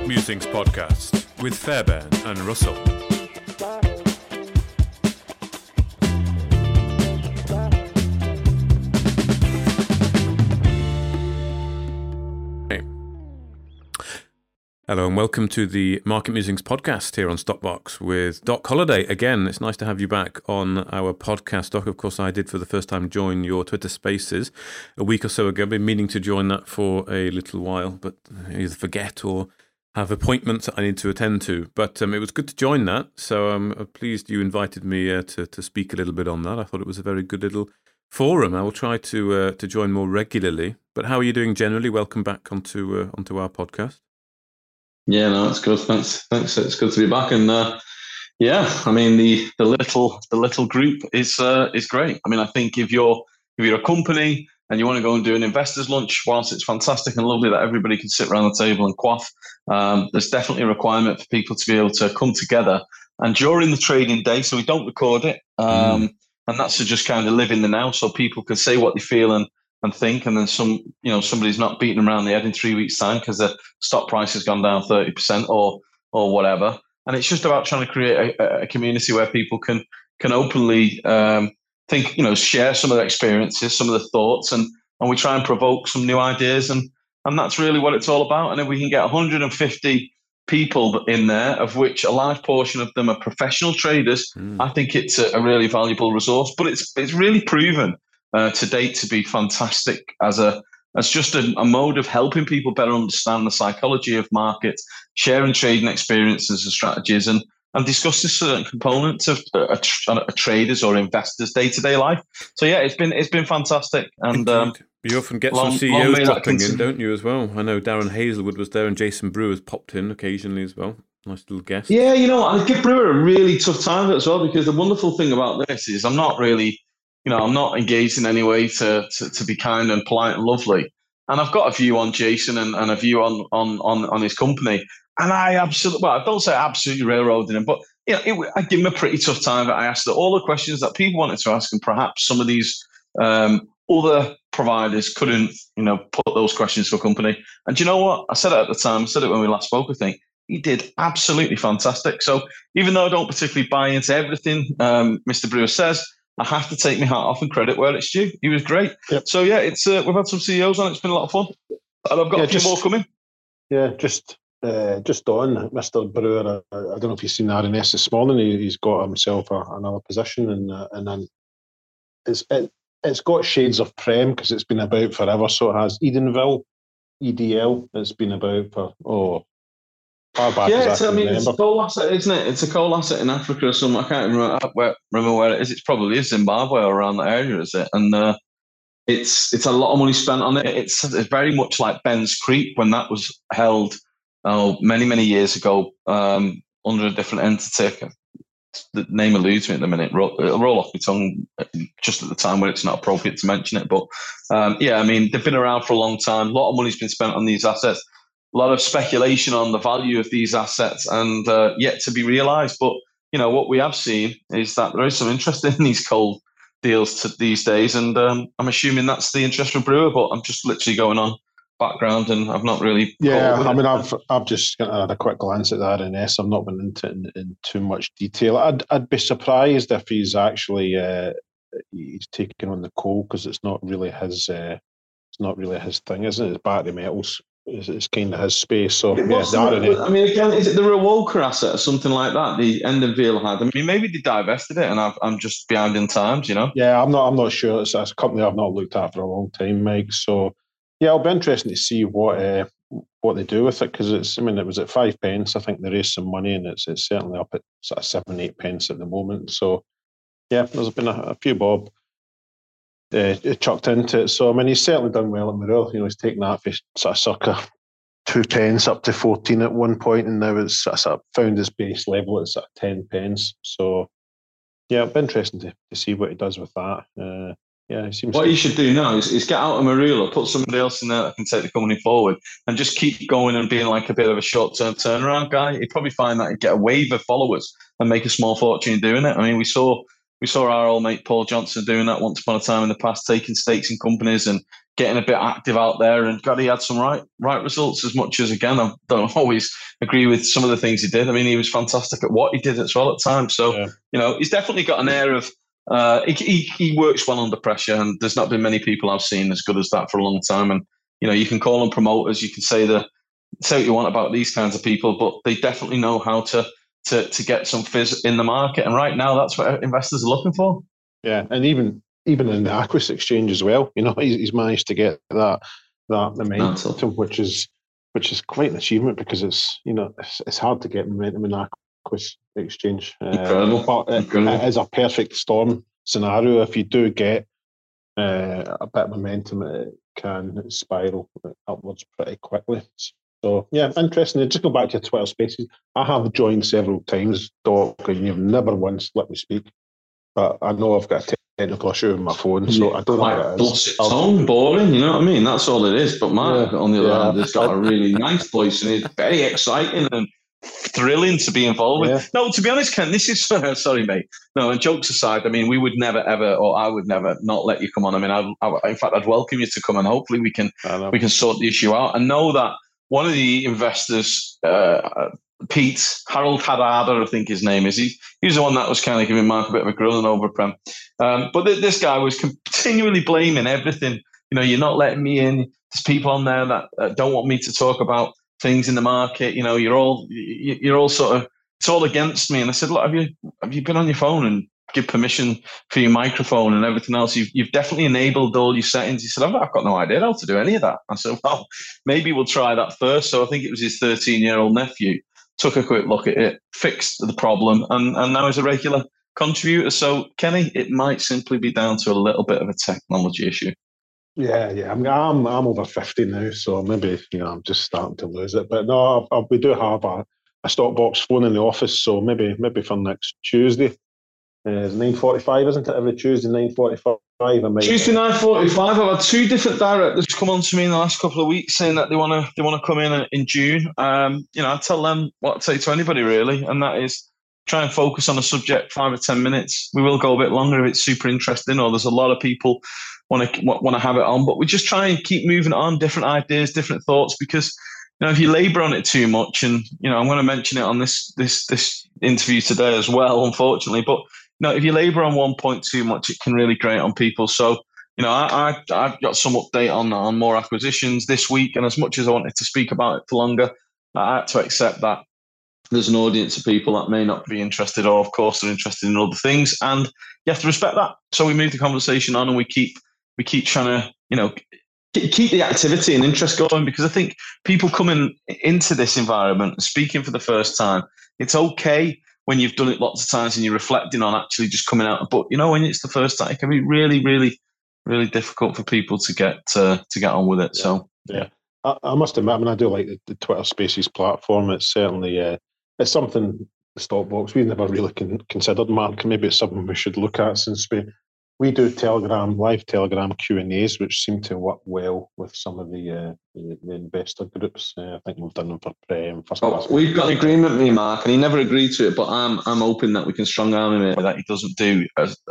Musings podcast with Fairbairn and Russell. Hello and welcome to the Market Musings podcast here on Stockbox with Doc Holliday. Again, it's nice to have you back on our podcast, Doc. Of course, I did for the first time join your Twitter Spaces a week or so ago. I've been meaning to join that for a little while, but either forget or have appointments that I need to attend to. But it was good to join that, so I'm pleased you invited me to speak a little bit on that. I thought it was a very good little forum. I will try to join more regularly. But how are you doing generally? Welcome back onto our podcast. Yeah, no, it's good. Thanks. It's good to be back. And yeah, I mean the little group is great. I mean, I think if you're a company and you want to go and do an investors lunch, whilst it's fantastic and lovely that everybody can sit around the table and quaff, there's definitely a requirement for people to be able to come together. And during the trading day, so we don't record it, and that's to just kind of live in the now, so people can say what they feel and think, and then somebody's not beating around the head in 3 weeks' time because the stock price has gone down 30% or whatever. And it's just about trying to create a community where people can openly think, share some of their experiences, some of the thoughts, and we try and provoke some new ideas, and that's really what it's all about. And if we can get 150 people in there, of which a large portion of them are professional traders, I think it's a really valuable resource. But it's really proven to date to be fantastic as just a mode of helping people better understand the psychology of markets, sharing trading experiences and strategies, and discussing certain components of a trader's or investor's day-to-day life. So yeah, it's been fantastic. And you often get some CEOs dropping in, don't you, as well? I know Darren Hazelwood was there and Jason Brewer's popped in occasionally as well. Nice little guest. Yeah, I give Brewer a really tough time as well, because the wonderful thing about this is I'm not engaged in any way to be kind and polite and lovely. And I've got a view on Jason and a view on his company. And I don't say absolutely railroading him, but I give him a pretty tough time. I asked all the questions that people wanted to ask, and perhaps some of these other providers couldn't, put those questions to a company. And you know what? I said it at the time. I said it when we last spoke, I think. He did absolutely fantastic. So even though I don't particularly buy into everything Mr. Brewer says, I have to take my hat off and credit where it's due. He was great. Yep. So yeah, it's we've had some CEOs on. It's been a lot of fun, and I've got a few more coming. Yeah, just on Mr. Brewer. I don't know if you've seen RNS this morning. He's got himself another position, and then it's got shades of Prem because it's been about forever. So it has Edenville, EDL. It's been about for far back. Yeah, it's a coal asset, isn't it? It's a coal asset in Africa or something. I can't remember where it is. It's probably Zimbabwe or around that area, is it? And it's a lot of money spent on it. It's very much like Ben's Creek when that was held many years ago under a different entity. The name eludes me at the minute. It'll roll off my tongue just at the time when it's not appropriate to mention it. But yeah, I mean, they've been around for a long time. A lot of money's been spent on these assets. A lot of speculation on the value of these assets and yet to be realised. But, what we have seen is that there is some interest in these coal deals these days. And I'm assuming that's the interest from Brewer, but I'm just literally going on background and I've not really... Yeah, I mean, I've just had a quick glance at the RNS. I've not been into it in too much detail. I'd be surprised if he's actually he's taking on the coal, because it's not really his thing, isn't it? It's battery metals. It's kind of his space. So yeah, I mean, again, is it the Rewolka asset or something like that? The Endenville had. I mean, maybe they divested it, and I'm just behind in times, Yeah, I'm not sure. It's a company I've not looked at for a long time, Mike. So yeah, it'll be interesting to see what they do with it, because it was at 5 pence. I think they raised some money, and it's certainly up at sort of 7-8 pence at the moment. So yeah, there's been a few bob chucked into it. So I mean, he's certainly done well at Marul. He's taken that for sort of circa 2 pence up to 14 at one point, and now it's sort of found his base level at sort of 10 pence. So yeah, it'll be interesting to see what he does with that. Yeah, it seems. What you should do now is get out of Marula, put somebody else in there that can take the company forward, and just keep going and being like a bit of a short-term turnaround guy. He'd probably find that he'd get a wave of followers and make a small fortune doing it. I mean, we saw We saw our old mate Paul Johnson doing that once upon a time in the past, taking stakes in companies and getting a bit active out there. And God, he had some right results. As much as, again, I don't always agree with some of the things he did. I mean, he was fantastic at what he did as well at times. So he's definitely got an air of. He works well under pressure, and there's not been many people I've seen as good as that for a long time. And you can call them promoters, you can say what you want about these kinds of people, but they definitely know how to get some fizz in the market. And right now, that's what investors are looking for. Yeah, and even in the Aquis exchange as well, he's managed to get that momentum, which is quite an achievement, because it's hard to get momentum in Aquis exchange. Incredible. But it is a perfect storm scenario. If you do get a bit of momentum, it can spiral upwards pretty quickly. So, yeah, interesting. Just go back to your Twitter Spaces. I have joined several times, Doc, and you've never once let me speak. But I know I've got a technical issue with my phone, so I don't know what it is. It's so boring, you know what I mean? That's all it is. But Mark, on the other hand, has got a really nice voice, and it's very exciting and thrilling to be involved with. No, to be honest, Ken, this is sorry, mate. No, and jokes aside, I mean, we would never ever, or I would never not let you come on. I mean, in fact, I'd welcome you to come, and hopefully we can sort the issue out. And know that one of the investors, Pete Harold Harada, I think his name is. He's the one that was kind of giving Mark a bit of a grilling over Prem. But this guy was continually blaming everything. You're not letting me in. There's people on there that don't want me to talk about things in the market. You're all sort of, it's all against me. And I said, look, have you been on your phone and give permission for your microphone and everything else? You've definitely enabled all your settings. He said, I've got no idea how to do any of that. I said, well, maybe we'll try that first. So I think it was his 13-year-old nephew took a quick look at it, fixed the problem, and now he's a regular contributor. So, Kenny, it might simply be down to a little bit of a technology issue. Yeah. I'm over 50 now, so maybe I'm just starting to lose it. But no, we do have a Stockbox phone in the office, so maybe for next Tuesday. It's 9:45, isn't it? Every Tuesday, 9:45. Tuesday 9:45. I've had two different directors come on to me in the last couple of weeks saying that they want to come in June. I tell them what I say to anybody really, and that is try and focus on a subject 5 or 10 minutes. We will go a bit longer if it's super interesting, or there's a lot of people want to have it on. But we just try and keep moving on, different ideas, different thoughts, because if you labour on it too much, and I'm going to mention it on this interview today as well, unfortunately, but. If you labour on one point too much, it can really grate on people. So, I've got some update on more acquisitions this week. And as much as I wanted to speak about it for longer, I had to accept that there's an audience of people that may not be interested, or of course they're interested in other things. And you have to respect that. So we move the conversation on, and we keep trying to, keep the activity and interest going, because I think people coming into this environment and speaking for the first time, it's okay when you've done it lots of times and you're reflecting on actually just coming out. But when it's the first time, it can be really, really, really difficult for people to get on with it. So I must admit, I do like the Twitter Spaces platform. It's certainly it's something the Stockbox we've never really considered, Mark. Maybe it's something we should look at, since we do live Telegram Q&As, which seem to work well with some of the investor groups. I think we've done them for Prem. We've got an agreement with me, Mark, and he never agreed to it, but I'm hoping that we can strong arm him that he doesn't do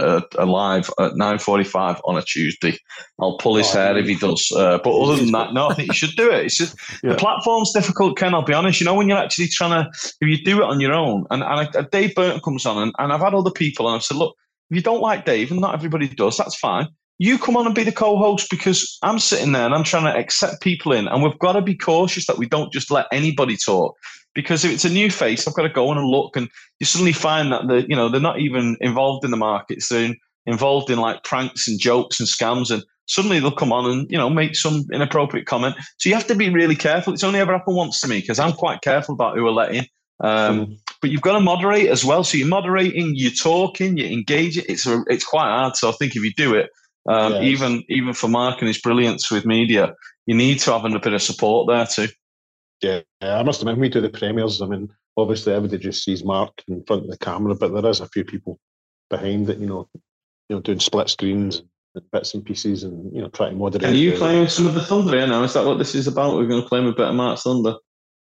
a live at 9:45 on a Tuesday. I'll pull his hair if he does. But other than that, no, I think you should do it. It's just the platform's difficult, Ken, I'll be honest. When you're actually trying to, if you do it on your own, and Dave Burton comes on, and I've had other people, and I've said, look, if you don't like Dave, and not everybody does, that's fine. You come on and be the co-host, because I'm sitting there and I'm trying to accept people in, and we've got to be cautious that we don't just let anybody talk. Because if it's a new face, I've got to go on and look, and you suddenly find that they're not even involved in the markets. They're involved in like pranks and jokes and scams, and suddenly they'll come on and make some inappropriate comment. So you have to be really careful. It's only ever happened once to me, because I'm quite careful about who I let in. But you've got to moderate as well. So you're moderating, you're talking, you're engaging. It's quite hard. So I think if you do it, even for Mark and his brilliance with media, you need to have a bit of support there too. Yeah, I must admit, we do the premieres. Obviously everybody just sees Mark in front of the camera, but there is a few people behind it, doing split screens and bits and pieces, and trying to moderate. Are you claiming some of the thunder here now? Is that what this is about? We're going to claim a bit of Mark's thunder.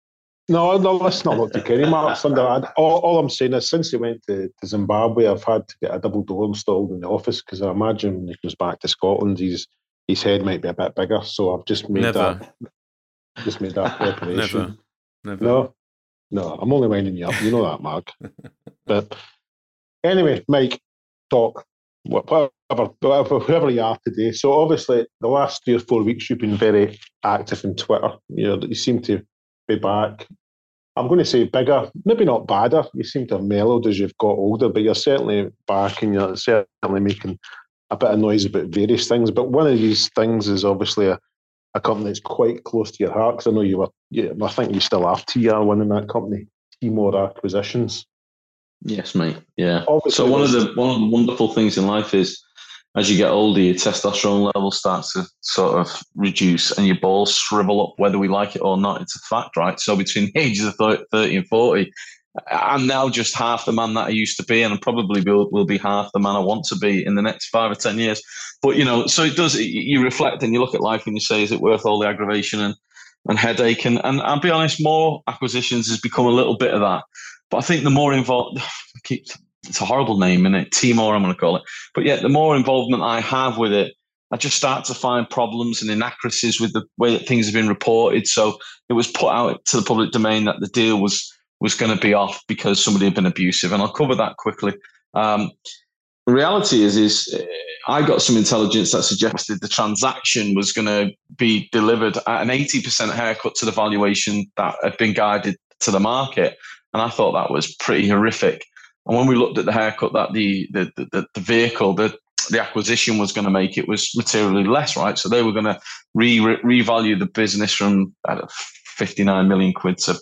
No, let's not look to Kenny Mark Sunderland. All I'm saying is, since he went to Zimbabwe, I've had to get a double door installed in the office because I imagine when he comes back to Scotland, his head might be a bit bigger. So I've just made that preparation. Never. No, I'm only winding you up. You know that, Mark. But anyway, Mike, talk. Whoever you are today. So obviously, the last 3 or 4 weeks, you've been very active on Twitter. You seem to be back. I'm going to say bigger, maybe not badder. You seem to have mellowed as you've got older, but you're certainly back and you're certainly making a bit of noise about various things. But one of these things is obviously a company that's quite close to your heart. Because I know I think you still have TR1 in that company, Timor Acquisitions. Yes, mate. Yeah. Obviously, so one of the wonderful things in life is, as you get older, your testosterone level starts to sort of reduce and your balls shrivel up, whether we like it or not. It's a fact, right? So between the ages of 30 and 40, I'm now just half the man that I used to be, and I probably will be half the man I want to be in the next 5 or 10 years. But, so it does, you reflect and you look at life and you say, is it worth all the aggravation and headache? And I'll be honest, more acquisitions has become a little bit of that. But I think the more involved, it's a horrible name, isn't it? Timor, I'm going to call it. But yeah, the more involvement I have with it, I just start to find problems and inaccuracies with the way that things have been reported. So it was put out to the public domain that the deal was going to be off because somebody had been abusive. And I'll cover that quickly. The reality is I got some intelligence that suggested the transaction was going to be delivered at an 80% haircut to the valuation that had been guided to the market. And I thought that was pretty horrific. And when we looked at the haircut that the vehicle, the acquisition was going to make, it was materially less, right? So they were going to revalue the business from 59 million quid to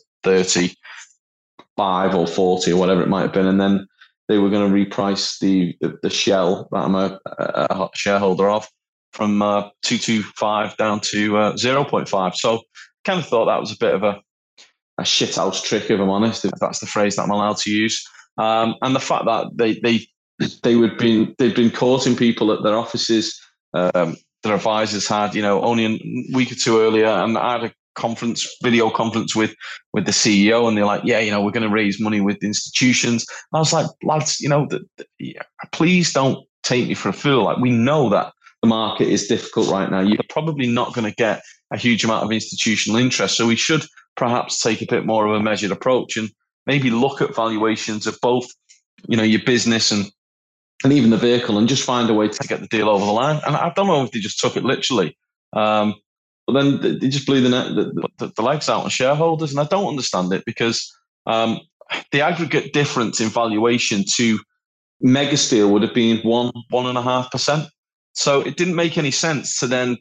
35 or 40 or whatever it might have been. And then they were going to reprice the shell that I'm a shareholder of from 225 down to 0.5. So kind of thought that was a bit of a shithouse trick, if I'm honest, if that's the phrase that I'm allowed to use. And the fact that they'd been courting people at their offices, their advisors had, only a week or two earlier, and I had a video conference with the CEO, and they're like, yeah, we're going to raise money with institutions. And I was like, lads, please don't take me for a fool. Like, we know that the market is difficult right now. You're probably not going to get a huge amount of institutional interest. So we should perhaps take a bit more of a measured approach and maybe look at valuations of both, your business and even the vehicle, and just find a way to get the deal over the line. And I don't know if they just took it literally, but then they just blew the legs out on shareholders. And I don't understand it because the aggregate difference in valuation to Megasteel would have been 1.5%. So it didn't make any sense to then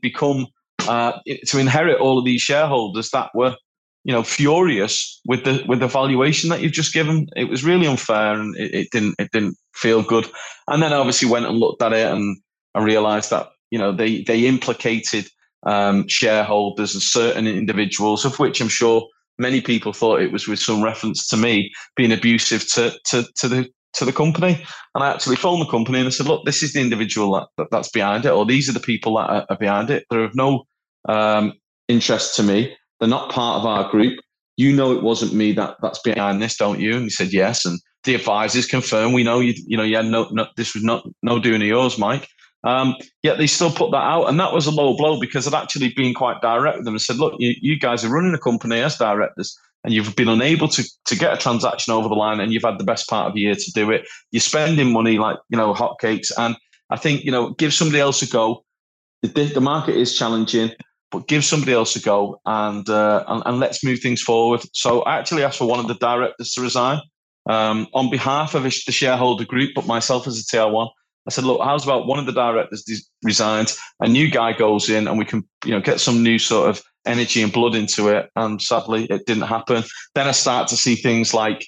to inherit all of these shareholders that were, furious with the valuation that you've just given. It was really unfair, and it didn't feel good. And then obviously went and looked at it, and I realised that they implicated shareholders and certain individuals, of which I'm sure many people thought it was with some reference to me being abusive to the company. And I actually phoned the company and I said, look, this is the individual that's behind it, or these are the people that are behind it. They're of no interest to me. They're not part of our group. It wasn't me that's behind this, don't you? And he said yes. And the advisors confirmed, we know you had no, this was no doing of yours, Mike. Yet they still put that out, and that was a low blow because I'd actually been quite direct with them and said, look, you guys are running a company as directors, and you've been unable to get a transaction over the line, and you've had the best part of a year to do it. You're spending money like hotcakes, and I think give somebody else a go. The market is challenging, but give somebody else a go, and let's move things forward. So I actually asked for one of the directors to resign on behalf of the shareholder group, but myself as a TR1. I said, look, how's about one of the directors resigns, a new guy goes in, and we can get some new sort of energy and blood into it. And sadly, it didn't happen. Then I start to see things like,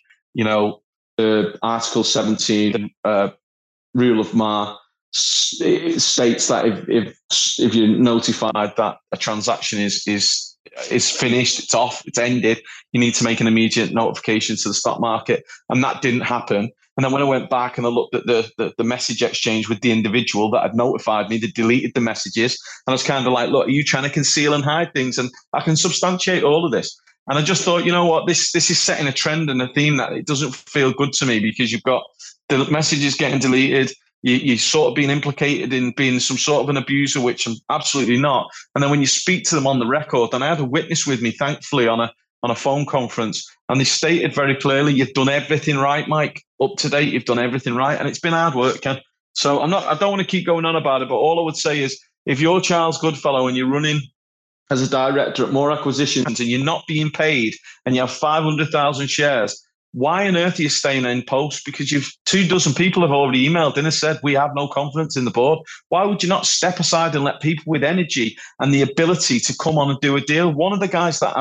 Article 17, Rule of Ma, it states that if you're notified that a transaction is finished, it's off, it's ended, you need to make an immediate notification to the stock market. And that didn't happen. And then when I went back and I looked at the message exchange with the individual that had notified me, they deleted the messages. And I was kind of like, look, are you trying to conceal and hide things? And I can substantiate all of this. And I just thought, you know what, this is setting a trend and a theme that it doesn't feel good to me, because you've got the messages getting deleted. You're sort of being implicated in being some sort of an abuser, which I'm absolutely not. And then when you speak to them on the record, and I had a witness with me, thankfully, on a phone conference, and they stated very clearly, you've done everything right, Mike, up to date, you've done everything right. And it's been hard work, Ken. So I don't want to keep going on about it, but all I would say is, if you're Charles Goodfellow and you're running as a director at More Acquisitions and you're not being paid and you have 500,000 shares, why on earth are you staying in post? Because 24 people have already emailed in and said, we have no confidence in the board. Why would you not step aside and let people with energy and the ability to come on and do a deal? One of the guys that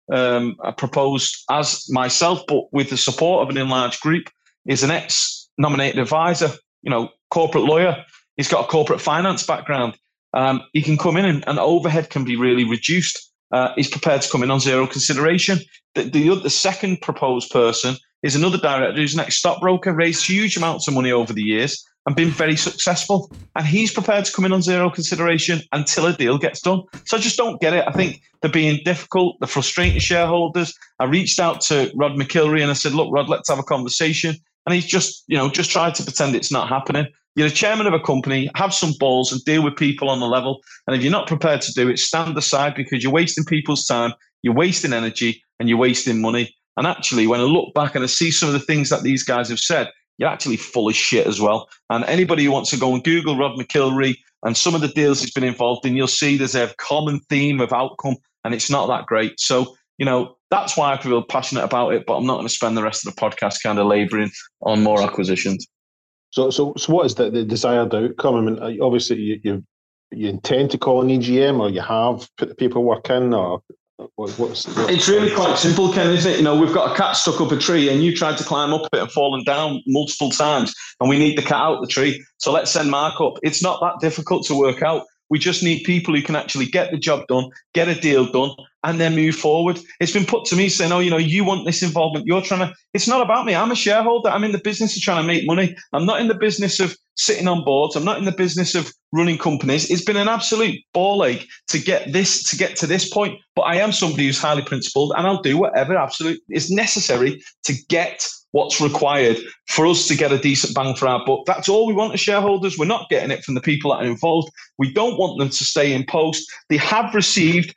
I've proposed as myself, but with the support of an enlarged group, is an ex-nominated advisor, corporate lawyer. He's got a corporate finance background. He can come in and overhead can be really reduced. He's prepared to come in on zero consideration. The second proposed person is another director who's an ex-stockbroker, raised huge amounts of money over the years and been very successful. And he's prepared to come in on zero consideration until a deal gets done. So I just don't get it. I think they're being difficult. They're frustrating shareholders. I reached out to Rod McIlroy and I said, look, Rod, let's have a conversation. And he's just tried to pretend it's not happening. You're the chairman of a company, have some balls and deal with people on the level. And if you're not prepared to do it, stand aside, because you're wasting people's time, you're wasting energy, and you're wasting money. And actually, when I look back and I see some of the things that these guys have said, you're actually full of shit as well. And anybody who wants to go and Google Rod McIlroy and some of the deals he's been involved in, you'll see there's a common theme of outcome, and it's not that great. So, that's why I feel passionate about it, but I'm not going to spend the rest of the podcast kind of labouring on More Acquisitions. So what is the desired outcome? I mean, obviously you intend to call an EGM, or you have put the paperwork in, or what's it's really quite simple, Ken, isn't it? We've got a cat stuck up a tree and you tried to climb up it and fallen down multiple times, and we need the cat out the tree. So let's send Mark up. It's not that difficult to work out. We just need people who can actually get the job done, get a deal done, and then move forward. It's been put to me saying, you want this involvement. It's not about me. I'm a shareholder. I'm in the business of trying to make money. I'm not in the business of sitting on boards. I'm not in the business of running companies. It's been an absolute ball ache to get to this point. But I am somebody who's highly principled, and I'll do whatever absolutely is necessary to get what's required for us to get a decent bang for our buck. That's all we want as shareholders. We're not getting it from the people that are involved. We don't want them to stay in post. They have received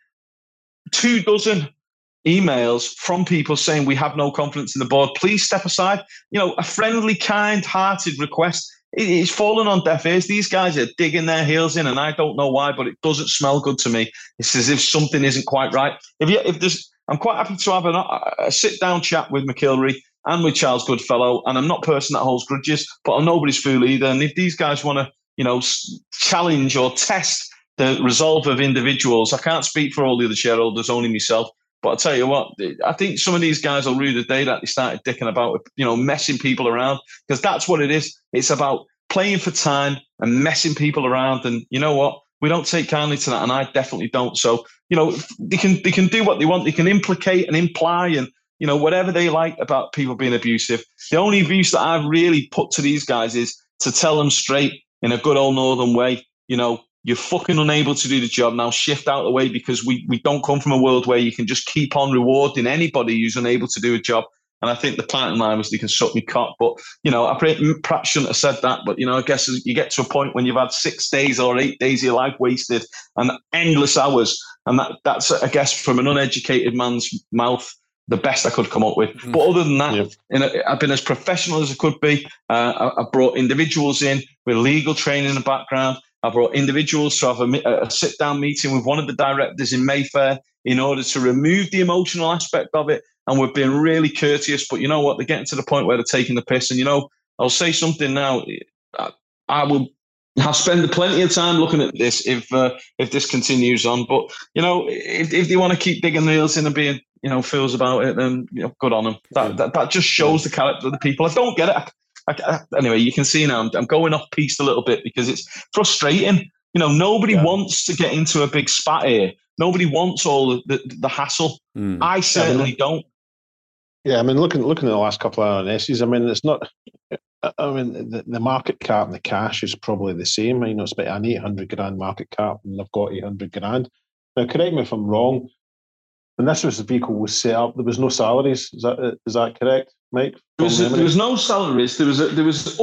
24 emails from people saying we have no confidence in the board. Please step aside. A friendly, kind-hearted request. It's fallen on deaf ears. These guys are digging their heels in, and I don't know why, but it doesn't smell good to me. It's as if something isn't quite right. I'm quite happy to have a sit-down chat with McIlroy and with Charles Goodfellow, and I'm not a person that holds grudges, but I'm nobody's fool either. And if these guys want to, challenge or test the resolve of individuals, I can't speak for all the other shareholders, only myself. But I'll tell you what, I think some of these guys will rue the day that they started dicking about, messing people around, because that's what it is. It's about playing for time and messing people around. And you know what? We don't take kindly to that, and I definitely don't. So, they can do what they want. They can implicate and imply and, whatever they like about people being abusive. The only abuse that I've really put to these guys is to tell them straight in a good old northern way, you're fucking unable to do the job. Now shift out of the way, because we don't come from a world where you can just keep on rewarding anybody who's unable to do a job. And I think the client line was, they can suck me cock. But, I perhaps shouldn't have said that. But, I guess you get to a point when you've had 6 days or 8 days of your life wasted and endless hours. And that's, I guess, from an uneducated man's mouth, the best I could come up with. But other than that, I've been as professional as I could be. I brought individuals in with legal training in the background. I brought individuals to have a sit-down meeting with one of the directors in Mayfair in order to remove the emotional aspect of it. And we've been really courteous. But you know what? They're getting to the point where they're taking the piss. And, I'll say something now. I'll spend plenty of time looking at this if this continues on. But, if they want to keep digging nails in and being, fools about it, then, good on them. That just shows the character of the people. I don't get it. Anyway, you can see now I'm going off piste a little bit, because it's frustrating. Nobody wants to get into a big spat here. Nobody wants all the hassle. I certainly don't. Yeah, I mean, looking at the last couple of RNSs, I mean, it's not. I mean, the market cap and the cash is probably the same. It's about an 800 grand market cap, and they've got 800 grand. Now, correct me if I'm wrong. this was the vehicle was set up, there was no salaries. Is that correct, Mike? There was no salaries. There was up to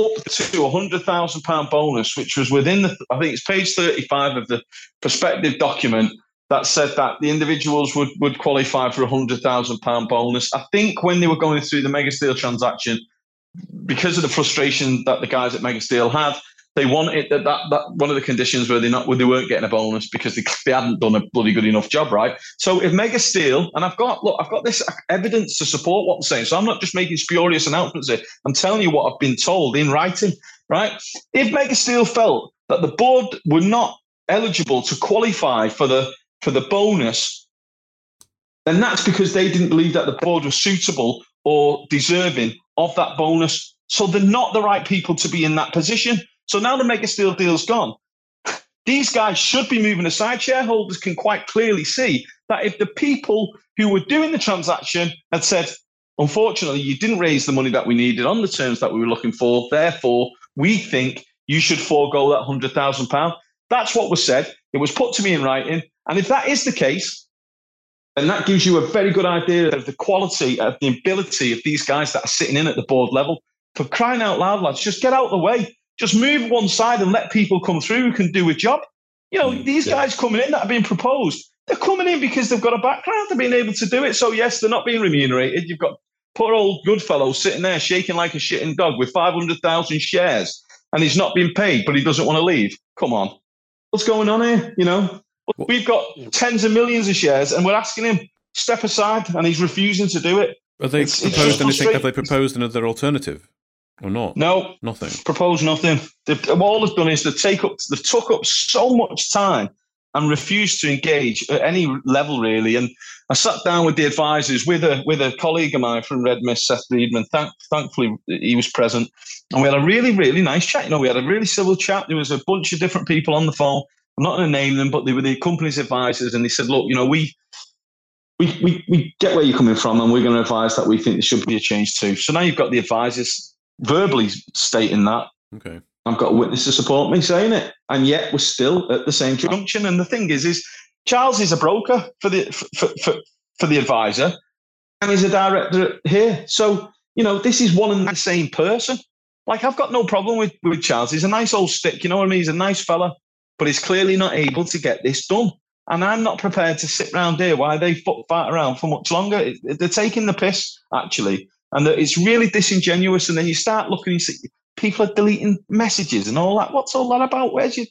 £100,000 bonus, which was within I think it's page 35 of the prospective document that said that the individuals would qualify for £100,000 bonus. I think when they were going through the Mega Steel transaction, because of the frustration that the guys at Mega Steel had, they wanted that one of the conditions where they weren't getting a bonus because they hadn't done a bloody good enough job, right? So if Mega Steel, and I've got this evidence to support what I'm saying, so I'm not just making spurious announcements here. I'm telling you what I've been told in writing, right? If Mega Steel felt that the board were not eligible to qualify for the bonus, then that's because they didn't believe that the board was suitable or deserving of that bonus. So they're not the right people to be in that position. So now the Mega Steel deal's gone. These guys should be moving aside. Shareholders can quite clearly see that if the people who were doing the transaction had said, unfortunately, you didn't raise the money that we needed on the terms that we were looking for, therefore, we think you should forego that £100,000. That's what was said. It was put to me in writing. And if that is the case, then that gives you a very good idea of the quality, of the ability of these guys that are sitting in at the board level. For crying out loud, lads, just get out of the way. Just move one side and let people come through who can do a job. You know, these guys coming in that are being proposed, they're coming in because they've got a background to being able to do it. So, yes, they're not being remunerated. You've got poor old Goodfellow sitting there shaking like a shitting dog with 500,000 shares and he's not being paid, but he doesn't want to leave. Come on. What's going on here? You know, we've got tens of millions of shares and we're asking him, step aside, and he's refusing to do it. Have they proposed anything? Have they proposed another alternative? Or not? No, nothing. Propose nothing. All they've done is they've took up so much time and refused to engage at any level, really. And I sat down with the advisors with a colleague of mine from Red Mist, Seth Friedman. Thankfully, he was present, and we had a really, really nice chat. You know, we had a really civil chat. There was a bunch of different people on the phone. I'm not going to name them, but they were the company's advisors, and they said, "Look, you know, we get where you're coming from, and we're going to advise that we think there should be a change too." So now you've got the advisors verbally stating that. Okay. I've got a witness to support me saying it, and yet we're still at the same junction. And the thing is Charles is a broker for the advisor, and he's a director here. So you know, this is one and the same person. Like, I've got no problem with Charles. He's a nice old stick, you know what I mean? He's a nice fella, but he's clearly not able to get this done. And I'm not prepared to sit around here while they fight around for much longer. They're taking the piss, actually. And it's really disingenuous. And then you start looking and see people are deleting messages and all that. What's all that about?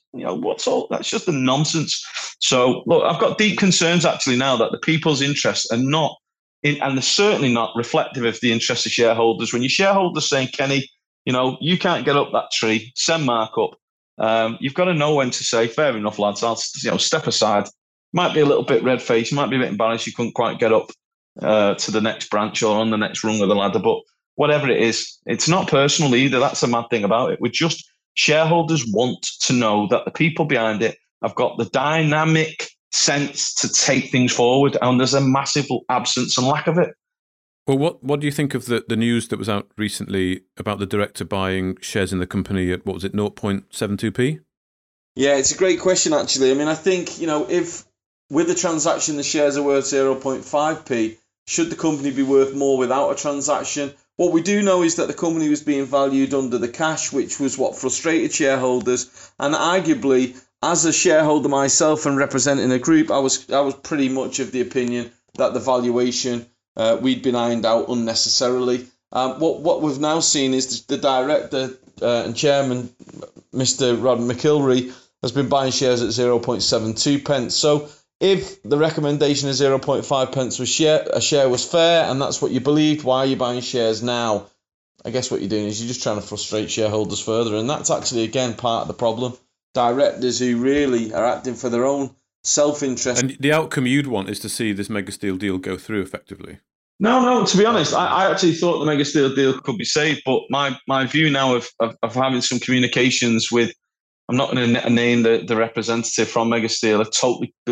That's just the nonsense. So, look, I've got deep concerns actually now that the people's interests are not, and they're certainly not reflective of the interests of shareholders. When your shareholders saying, Kenny, you know, you can't get up that tree, send Mark up. You've got to know when to say, fair enough, lads, I'll step aside. Might be a little bit red-faced, might be a bit embarrassed you couldn't quite get up to the next branch or on the next rung of the ladder, but whatever it is, it's not personal either. That's the mad thing about it. We're just, shareholders want to know that the people behind it have got the dynamic sense to take things forward, and there's a massive absence and lack of it. Well, what do you think of the news that was out recently about the director buying shares in the company at, what was it, 0.72p? Yeah, it's a great question, actually. I mean, I think, you know, if with the transaction the shares are worth 0.5p, should the company be worth more without a transaction? What we do know is that the company was being valued under the cash, which was what frustrated shareholders. And arguably, as a shareholder myself and representing a group, I was pretty much of the opinion that the valuation we'd been ironed out unnecessarily. What we've now seen is the director and chairman, Mr. Rod McIlroy, has been buying shares at 0.72 pence. So if the recommendation of 0.5 pence a share was fair, and that's what you believed, why are you buying shares now? I guess what you're doing is you're just trying to frustrate shareholders further, and that's actually, again, part of the problem. Directors who really are acting for their own self-interest. And the outcome you'd want is to see this Mega Steel deal go through effectively. No, to be honest, I actually thought the Mega Steel deal could be saved, but my view now of having some communications with, I'm not going to name the representative from Mega Steel, it's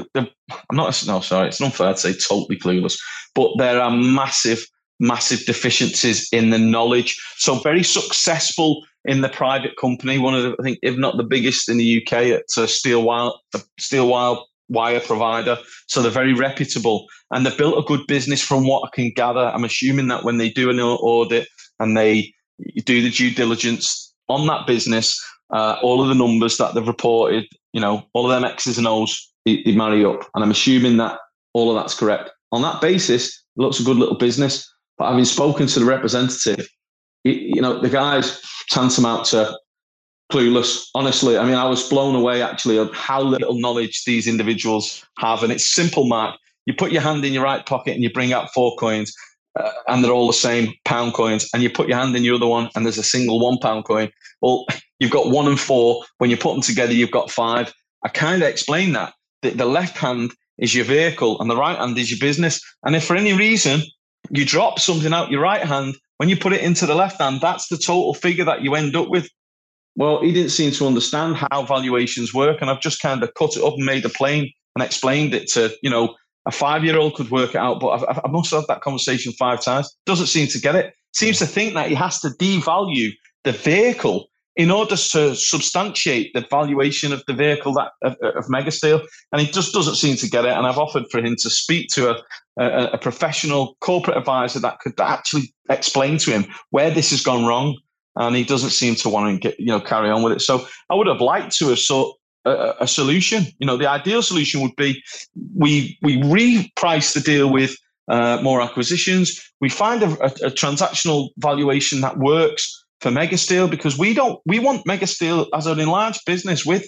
unfair to say totally clueless, but there are massive deficiencies in the knowledge. So very successful in the private company, one of the, I think, if not the biggest in the UK at Steel Wire wire provider. So they're very reputable, and they've built a good business from what I can gather. I'm assuming that when they do an audit and they do the due diligence on that business, all of the numbers that they've reported, all of them X's and O's, they marry up. And I'm assuming that all of that's correct. On that basis, it looks a good little business. But having spoken to the representative, the guy's tantamount to clueless. Honestly, I mean, I was blown away actually of how little knowledge these individuals have. And it's simple, Mark. You put your hand in your right pocket and you bring out 4 coins, and they're all the same £1 coins. And you put your hand in your other one and there's a single £1 coin. Well, you've got 1 and 4. When you put them together, you've got 5. I kind of explained that. The left hand is your vehicle and the right hand is your business. And if for any reason you drop something out your right hand, when you put it into the left hand, that's the total figure that you end up with. Well, he didn't seem to understand how valuations work. And I've just kind of cut it up and made it plain and explained it to, a 5-year-old could work it out, but I must have had that conversation 5 times. Doesn't seem to get it. Seems to think that he has to devalue the vehicle in order to substantiate the valuation of the vehicle of Megasteel. And he just doesn't seem to get it. And I've offered for him to speak to a professional corporate advisor that could actually explain to him where this has gone wrong. And he doesn't seem to want to carry on with it. So I would have liked to have sought a solution. The ideal solution would be we reprice the deal with more acquisitions. We find a transactional valuation that works for Megasteel, because we want Megasteel as an enlarged business with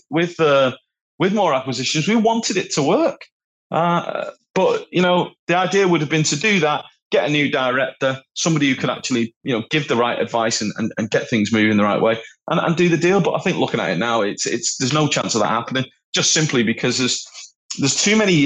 more acquisitions. We wanted it to work, but the idea would have been to do that. Get a new director, somebody who could actually, give the right advice and get things moving the right way and do the deal. But I think looking at it now, there's no chance of that happening, just simply because there's too many,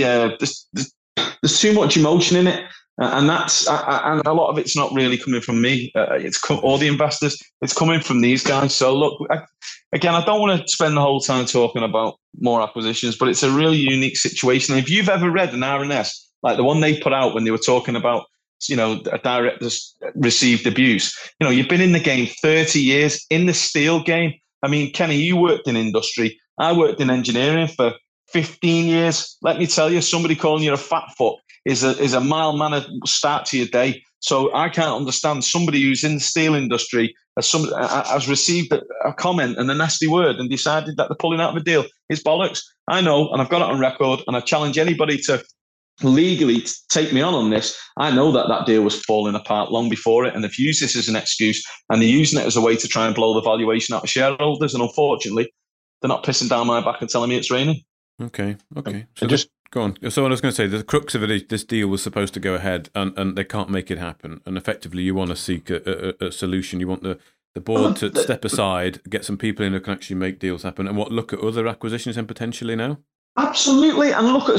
there's too much emotion in it. And and a lot of it's not really coming from me. All the investors, it's coming from these guys. So look, I don't want to spend the whole time talking about more acquisitions, but it's a really unique situation. If you've ever read an RNS, like the one they put out when they were talking about, a director's received abuse. You've been in the game 30 years, in the steel game. I mean, Kenny, you worked in industry. I worked in engineering for 15 years. Let me tell you, somebody calling you a fat foot is a mild-mannered start to your day. So I can't understand somebody who's in the steel industry has received a comment and a nasty word and decided that they're pulling out of a deal. It's bollocks. I know, and I've got it on record, and I challenge anybody to legally take me on this. I know that deal was falling apart long before it, and they've used this as an excuse, and they're using it as a way to try and blow the valuation out of shareholders. And unfortunately, they're not pissing down my back and telling me it's raining. Okay. So just go on. So what I was going to say, the crux of it, this deal was supposed to go ahead, and they can't make it happen. And effectively, you want to seek a solution. You want the board to step aside, get some people in who can actually make deals happen, and look at other acquisitions and potentially now. Absolutely, and look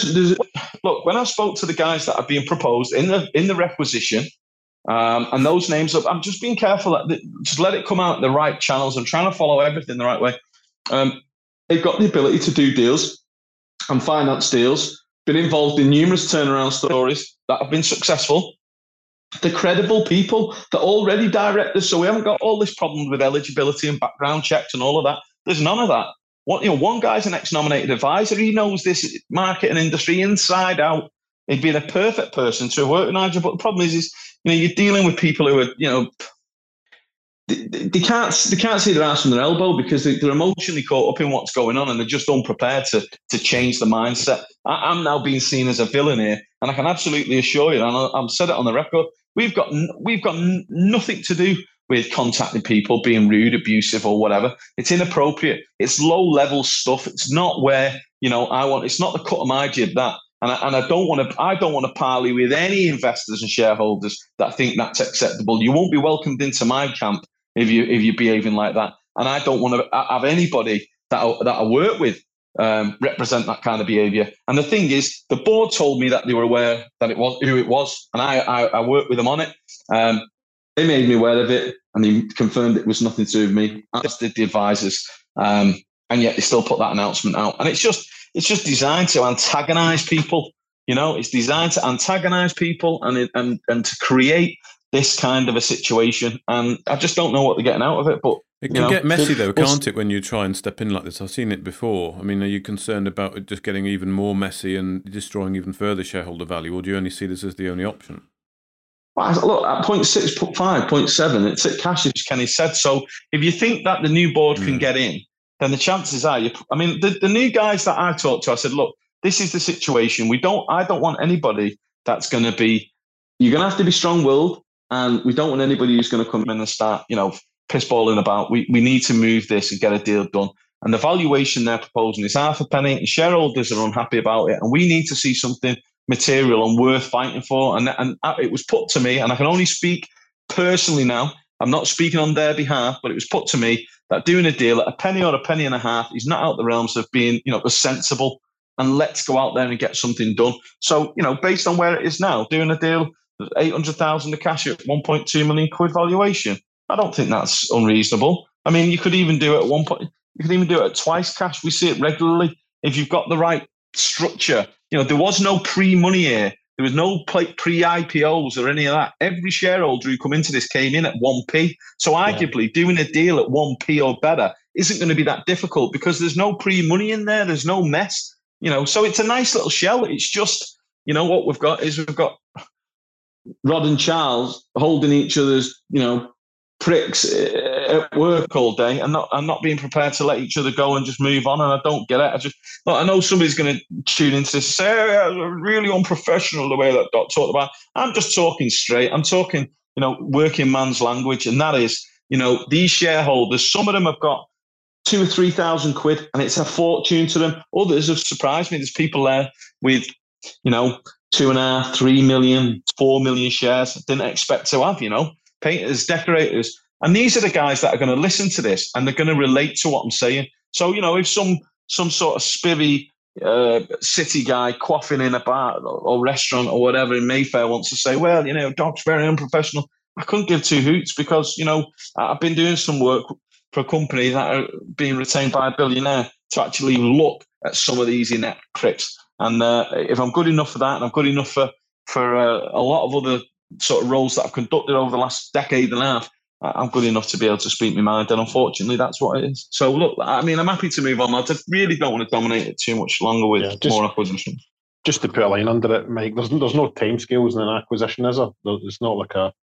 when I spoke to the guys that are being proposed in the requisition, and those names up, I'm just being careful that just let it come out the right channels. I'm trying to follow everything the right way. They've got the ability to do deals and finance deals. Been involved in numerous turnaround stories that have been successful. They're credible people. They're already directors, so we haven't got all this problem with eligibility and background checks and all of that. There's none of that. One guy's an ex-nominated advisor. He knows this market and industry inside out. He'd be the perfect person to work with Nigel. But the problem is you're dealing with people who are, they can't see their ass from their elbow because they're emotionally caught up in what's going on, and they're just unprepared to change the mindset. I'm now being seen as a villain here, and I can absolutely assure you, and I've said it on the record, we've got nothing to do with contacting people, being rude, abusive, or whatever. It's inappropriate. It's low-level stuff. It's not where it's not the cut of my jib, that. And I don't want to parley with any investors and shareholders that think that's acceptable. You won't be welcomed into my camp if you're behaving like that. And I don't want to have anybody that I work with represent that kind of behaviour. And the thing is, the board told me that they were aware that it was who it was, and I worked with them on it. They made me aware of it, and they confirmed it was nothing to do with me, as did the advisors. And yet they still put that announcement out. And it's just designed to antagonise people. It's designed to antagonise people and to create this kind of a situation, and I just don't know what they're getting out of it. But it can get messy though, can't it, when you try and step in like this? I've seen it before. I mean, are you concerned about it just getting even more messy and destroying even further shareholder value, or do you only see this as the only option? Well, look, at 0.6, 0.5, 0.7, it's at cash, as Kenny said. So if you think that the new board can get in, then the chances are, the new guys that I talked to, I said, look, this is the situation. I don't want anybody that's going to be, you're going to have to be strong-willed, and we don't want anybody who's going to come in and start, pissballing about. We need to move this and get a deal done. And the valuation they're proposing is £0.005, and shareholders are unhappy about it. And we need to see something material and worth fighting for. And it was put to me, and I can only speak personally now. I'm not speaking on their behalf, but it was put to me that doing a deal at a penny or a penny and a half is not out the realms of being, sensible. And let's go out there and get something done. So, based on where it is now, doing a deal, 800,000 of cash at 1.2 million quid valuation, I don't think that's unreasonable. I mean, you could even do it at one point. You could even do it at twice cash. We see it regularly. If you've got the right structure, there was no pre-money here. There was no pre-IPOs or any of that. Every shareholder who come into this came in at 1p. So arguably doing a deal at 1p or better isn't going to be that difficult because there's no pre-money in there. There's no mess. So it's a nice little shell. It's just, what we've got Rod and Charles holding each other's, pricks at work all day and not being prepared to let each other go and just move on. And I don't get it. I know somebody's going to tune into this and say, really unprofessional the way that Doc talked about. I'm just talking straight. I'm talking, working man's language. And that is, these shareholders, some of them have got 2,000 or 3,000 quid, and it's a fortune to them. Others have surprised me. There's people there with, 2.5, 3 million, 4 million shares. Didn't expect to have, painters, decorators. And these are the guys that are going to listen to this and they're going to relate to what I'm saying. So, if some sort of spivvy city guy quaffing in a bar or restaurant or whatever in Mayfair wants to say, well, Doc's very unprofessional, I couldn't give two hoots because, I've been doing some work for a company that are being retained by a billionaire to actually look at some of these inept pricks. And if I'm good enough for that, and I'm good enough for a lot of other sort of roles that I've conducted over the last decade and a half, I'm good enough to be able to speak my mind. And unfortunately, that's what it is. So look, I'm happy to move on. I just really don't want to dominate it too much longer with more acquisitions. Just to put a line under it, Mike, there's no timescales in an acquisition, is there? It's not like an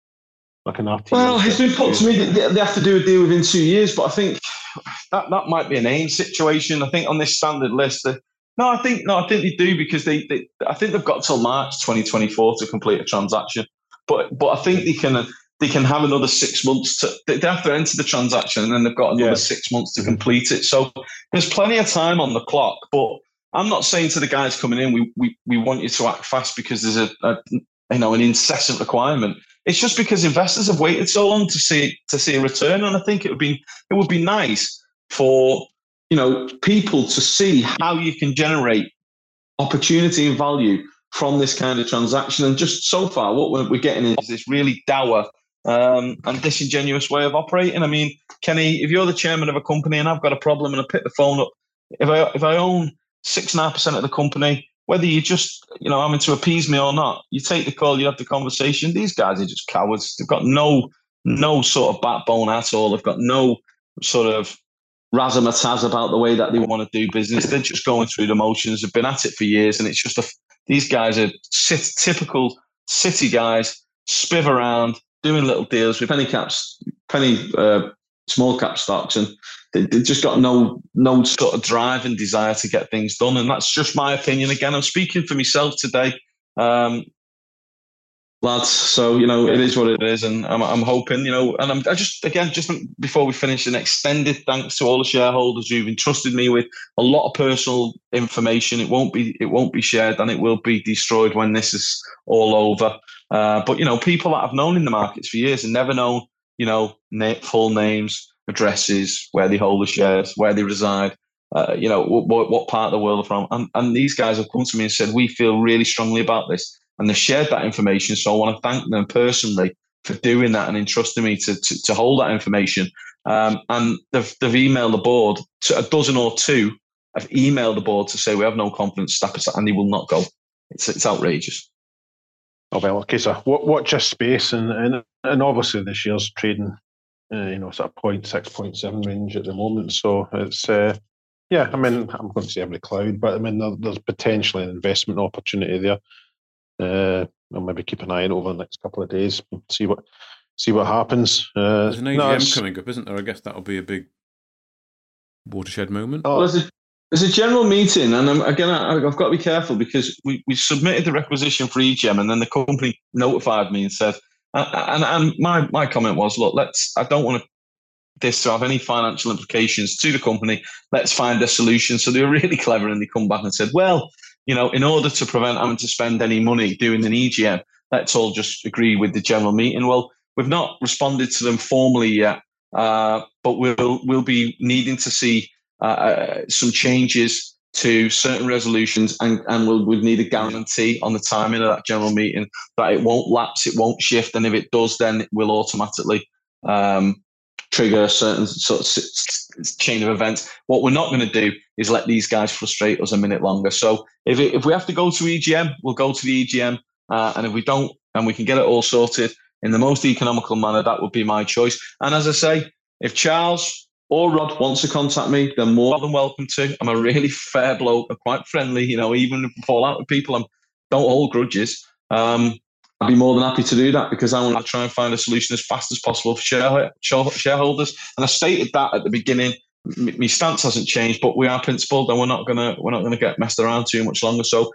RTO. Well, it's been put to me that they have to do a deal within 2 years, but I think that might be an AIM situation. I think on this standard list, I think they do because I think they've got till March 2024 to complete a transaction. But I think they can have another 6 months they have to enter the transaction and then they've got another 6 months to complete it. So there's plenty of time on the clock. But I'm not saying to the guys coming in, we want you to act fast because there's an incessant requirement. It's just because investors have waited so long to see a return, and I think it would be nice for people to see how you can generate opportunity and value from this kind of transaction. And just so far, what we're getting is this really dour and disingenuous way of operating. I mean, Kenny, if you're the chairman of a company and I've got a problem and I pick the phone up, if I own 6.5% of the company, whether you just, having to appease me or not, you take the call, you have the conversation. These guys are just cowards. They've got no sort of backbone at all. They've got no sort of razzmatazz about the way that they want to do business. They're just going through the motions. They've been at it for years, and it's just these guys are typical city guys, spiv around, doing little deals with penny small cap stocks, and they've just got no sort of drive and desire to get things done. And that's just my opinion. Again, I'm speaking for myself today, lads. So it is what it is, and I'm hoping, and I just before we finish, an extended thanks to all the shareholders who've entrusted me with a lot of personal information. It won't be shared, and it will be destroyed when this is all over. But people that I've known in the markets for years and never known, full names, addresses, where they hold the shares, where they reside, what part of the world they're from. And these guys have come to me and said, we feel really strongly about this. And they've shared that information. So I want to thank them personally for doing that and entrusting me to hold that information. And they've emailed the board, to a dozen or two have emailed the board to say we have no confidence, and they will not go. It's outrageous. Oh well, okay, so watch your space, and obviously the shares trading, sort of 0.6, 0.7 range at the moment. So it's yeah. I mean, I'm going to say every cloud, but I mean there's potentially an investment opportunity there. I'll maybe keep an eye on it over the next couple of days, and see what happens. There's an AGM coming up, isn't there? I guess that'll be a big watershed moment. Well, there's a general meeting, and again, I've got to be careful because we submitted the requisition for EGM, and then the company notified me and said, and my comment was, look, I don't want this to have any financial implications to the company. Let's find a solution. So they were really clever, and they come back and said, well, in order to prevent having to spend any money doing an EGM, let's all just agree with the general meeting. Well, we've not responded to them formally yet, but we'll be needing to see some changes to certain resolutions, and we'll need a guarantee on the timing of that general meeting that it won't lapse, it won't shift, and if it does, then it will automatically trigger a certain sort of chain of events. What we're not going to do is let these guys frustrate us a minute longer. So if we have to go to EGM, we'll go to the EGM, and if we don't, and we can get it all sorted in the most economical manner, that would be my choice. And as I say, if Charles or Rod wants to contact me, they're more than welcome to. I'm a really fair bloke. I'm quite friendly, even if I fall out with people, don't hold grudges. I'd be more than happy to do that because I want to try and find a solution as fast as possible for shareholders. And I stated that at the beginning. My stance hasn't changed, but we are principled, and we're not gonna get messed around too much longer. So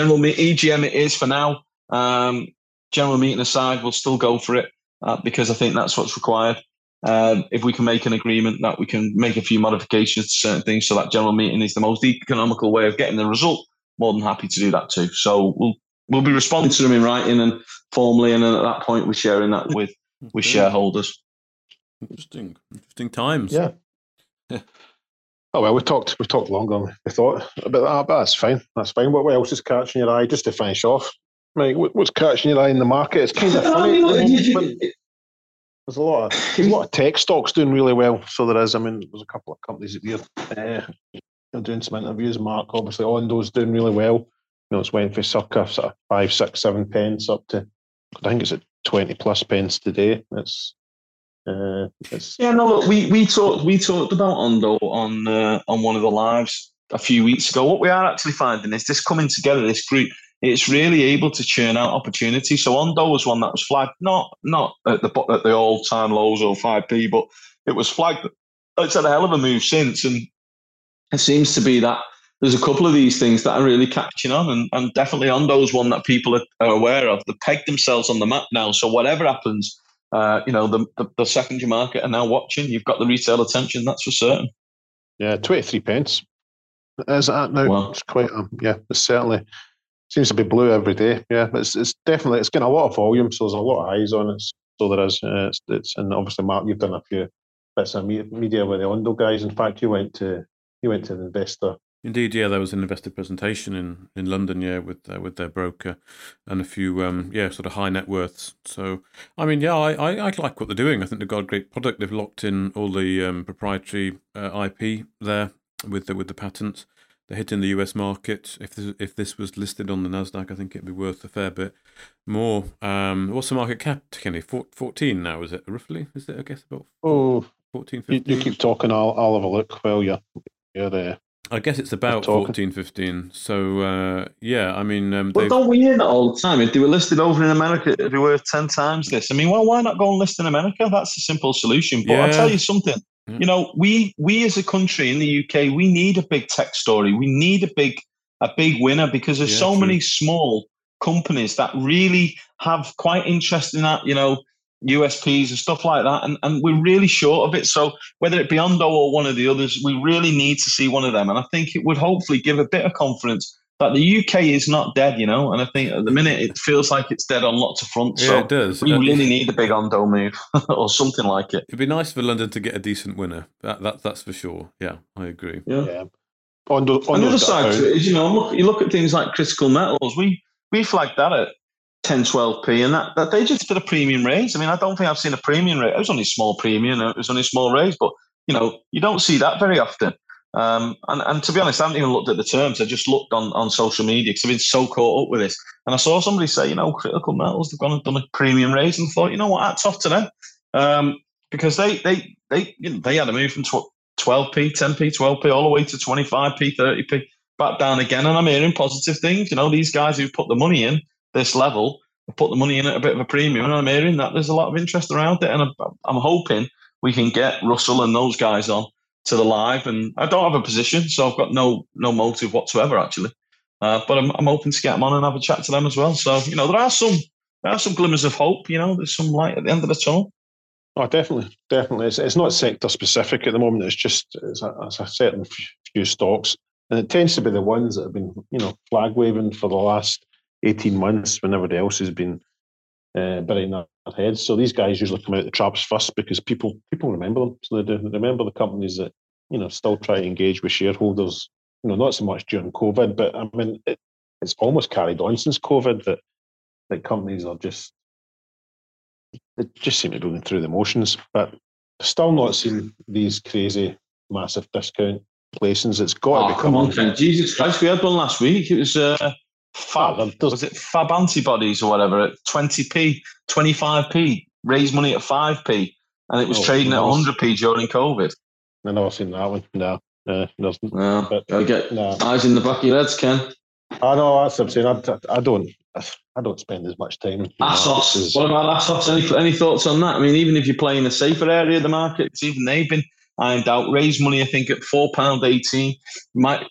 EGM it is for now. General meeting aside, we'll still go for it because I think that's what's required. If we can make an agreement that we can make a few modifications to certain things so that general meeting is the most economical way of getting the result, more than happy to do that too. So we'll be responding to them in writing and formally, and then at that point we're sharing that with shareholders. Interesting times. Yeah. Oh well, we talked longer than we thought about that, but that's fine. What else is catching your eye? Just to finish off, Mike, what's catching your eye in the market? It's kind of funny. There's a lot of tech stocks doing really well. So there is. I mean, there's a couple of companies that we're doing some interviews. Mark, obviously, Ondo's doing really well. It's went for circa sort of 5, 6, 7 pence up to, I think it's at 20 plus pence today. Yeah, no, look, we talked about Ondo on one of the lives a few weeks ago. What we are actually finding is this coming together, this group, it's really able to churn out opportunities. So Ondo was one that was flagged, not at the all-time lows or 5p, but it was flagged. It's had a hell of a move since, and it seems to be that there's a couple of these things that are really catching on, and definitely Ondo is one that people are aware of. They've pegged themselves on the map now, so whatever happens, the secondary market are now watching. You've got the retail attention, that's for certain. Yeah, 23 pence. Is that now? Wow. It's quite, it certainly seems to be blue every day. Yeah, it's definitely, it's getting a lot of volume, so there's a lot of eyes on it. So there is. And obviously, Mark, you've done a few bits of media with the Ondo guys. In fact, you went to an investor. Indeed, yeah, there was an investor presentation in London, yeah, with their broker and a few, sort of high net worths. So, I mean, yeah, I like what they're doing. I think they've got a great product. They've locked in all the proprietary IP there with the patents. They're hitting the US market. If this was listed on the Nasdaq, I think it'd be worth a fair bit more. What's the market cap, Kenny? 14 now, is it roughly? Is it? I guess about 14, 15. You keep talking. I'll have a look while you're there. I guess it's about 14, 15. So, I mean... but don't we hear that all the time? If they were listed over in America, it'd be worth 10 times this. I mean, well, why not go and list in America? That's a simple solution. But I'll tell you something. Yeah. We as a country in the UK, we need a big tech story. We need a big winner because there's so many small companies that really have quite interesting USPs and stuff like that, and we're really short of it. So whether it be Ondo or one of the others, we really need to see one of them. And I think it would hopefully give a bit of confidence that the UK is not dead, and I think at the minute it feels like it's dead on lots of fronts. So it does. We really need a big Ondo move or something like it. It'd be nice for London to get a decent winner. That's for sure. Yeah, I agree. Yeah. On the other side to it is, you look at things like Critical Metals. We flagged that at 10, 12p, and that they just did a premium raise. I mean, I don't think I've seen a premium raise. It was only a small premium. It was only a small raise, but you don't see that very often. And to be honest, I haven't even looked at the terms. I just looked on social media because I've been so caught up with this. And I saw somebody say, Critical Metals, they've gone and done a premium raise, and thought, you know what, hats off to them. Because they had a move from 12p, 10p, 12p, all the way to 25p, 30p, back down again. And I'm hearing positive things. These guys who've put the money in this level, have put the money in at a bit of a premium, and I'm hearing that there's a lot of interest around it. And I'm hoping we can get Russell and those guys on to the live. And I don't have a position, so I've got no motive whatsoever, actually. But I'm hoping to get them on and have a chat to them as well. So, there are some glimmers of hope. There's some light at the end of the tunnel. Oh, definitely. It's not sector specific at the moment. It's just it's a certain few stocks, and it tends to be the ones that have been, flag waving for the last 18 months when everybody else has been burying their heads. So these guys usually come out the traps first because people remember them. So they remember the companies that still try to engage with shareholders. Not so much during COVID, but I mean it's almost carried on since COVID that companies are just. They just seem to be going through the motions, but still not seen these crazy, massive discount placings. It's got to be come on, Jesus Christ! We had one last week. It was was it Fab Antibodies or whatever at 20p, 25p, raised money at 5p, and it was trading at 100p during COVID. I've never seen that one. No, nothing. No, gotta get eyes in the back of your heads, Ken. I know, that's what I'm saying. I don't spend as much time. Assos. What about Assos? Any thoughts on that? I mean, even if you're playing a safer area of the market, even they've been ironed out. Raised money, I think, at £4.18. Mike,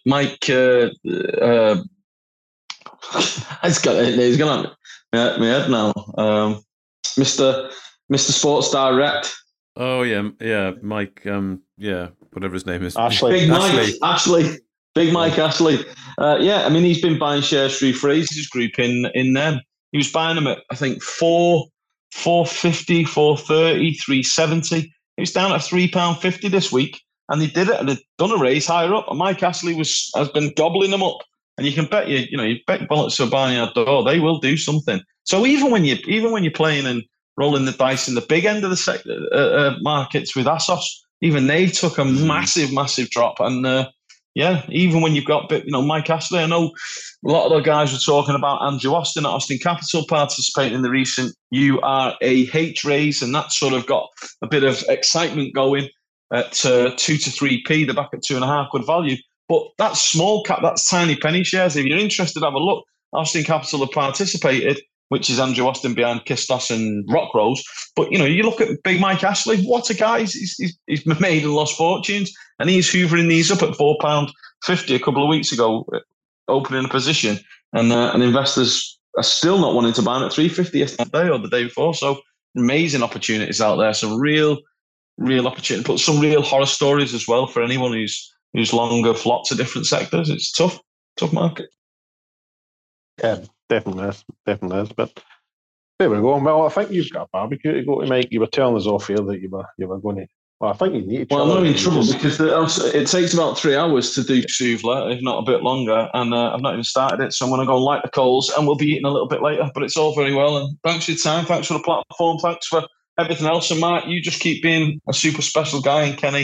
he's gone on my head now. Mr. Sports Direct. Oh yeah, Mike. Whatever his name is. Ashley. Big Mike Ashley. He's been buying shares through Fraser's Group in them. He was buying them at, I think, £4.50, £4.30, £3.70. It was down at £3.50 this week, and they did it, and they'd done a raise higher up. And Mike Ashley has been gobbling them up. And you can bet you bet bullets are buying out the door. They will do something. So even when you're playing and rolling the dice in the big end of the markets with Assos, even they took a massive drop. And even when you've got Mike Ashley, I know a lot of the guys were talking about Andrew Austin at Austin Capital participating in the recent URAH raise, and that sort of got a bit of excitement going at 2 to 3p. They're back at 2.5, good value. But that's small cap, that's tiny penny shares. If you're interested, have a look. Austin Capital have participated, which is Andrew Austin behind Kistos and Rockrose. But, you look at Big Mike Ashley, what a guy. He's made and lost fortunes, and he's hoovering these up at £4.50 a couple of weeks ago, opening a position. And investors are still not wanting to buy them at £3.50 yesterday or the day before. So amazing opportunities out there. Some real opportunity, but some real horror stories as well for anyone who's long of lots of different sectors. It's tough market. Yeah, definitely is. But there we go. Well, I think you've got a barbecue to go to, Mike. You were telling us off here that you were going to. Well, I think you need to. Well, I'm not in trouble because it takes about 3 hours to do souvla, if not a bit longer, and I've not even started it. So I'm going to go and light the coals, and we'll be eating a little bit later. But it's all very well. And thanks for your time. Thanks for the platform. Thanks for everything else. And Mark, you just keep being a super special guy. And Kenny,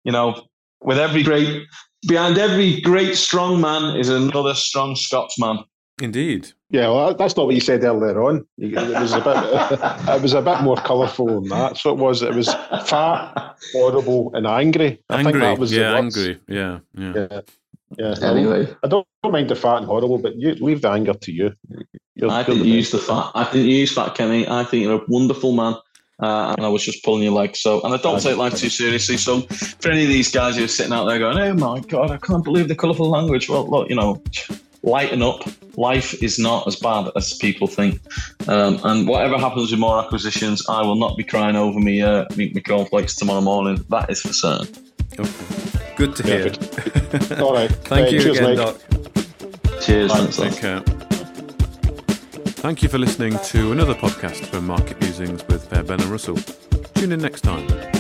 behind every great strong man is another strong Scotsman. Indeed. Yeah, well, that's not what you said earlier on. It was a bit more colourful than that. So it was fat, horrible, and angry. I think that was angry. Yeah. Anyway, I don't mind the fat and horrible, but you leave the anger to you. I didn't use the fat. I didn't use fat, Kenny. I think you're a wonderful man. And I was just pulling your leg. And I don't take life too seriously. So for any of these guys who are sitting out there going, oh my God, I can't believe the colourful language. Well, look, lighten up. Life is not as bad as people think. And whatever happens with more acquisitions, I will not be crying over me cornflakes tomorrow morning. That is for certain. Okay. Good to hear. All right. Thank you again, Doc. Cheers. Take care. Thank you for listening to another podcast from Market Musings with Per Ben and Russell. Tune in next time.